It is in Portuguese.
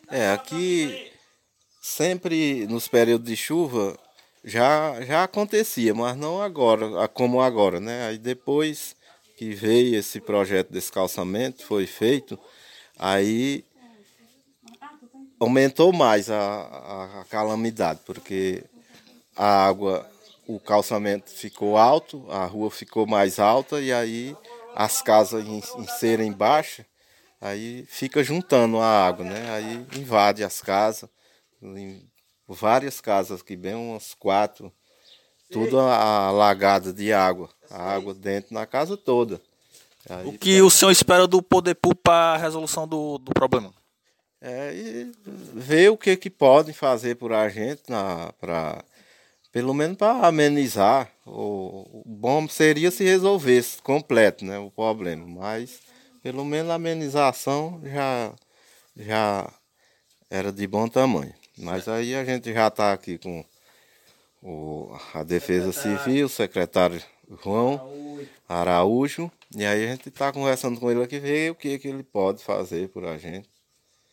Aqui sempre nos períodos de chuva já acontecia, mas não agora, como agora, né? Aí depois que veio esse projeto desse calçamento, foi feito, aí aumentou mais a calamidade, porque a água, o calçamento ficou alto, a rua ficou mais alta e aí as casas em serem baixas, aí fica juntando a água, né? Aí invade as casas, em várias casas aqui, bem umas quatro, tudo alagada de água, a água dentro na casa toda. O Aí que o senhor espera do poder público para a resolução do problema? e ver o que que podem fazer por a gente para pelo menos para amenizar. O bom seria se resolvesse completo, né, o problema, mas pelo menos a amenização já era de bom tamanho. Mas aí a gente já está aqui com a Defesa Civil, o secretário João Araújo, e aí a gente está conversando com ele aqui, ver o que, que ele pode fazer por a gente.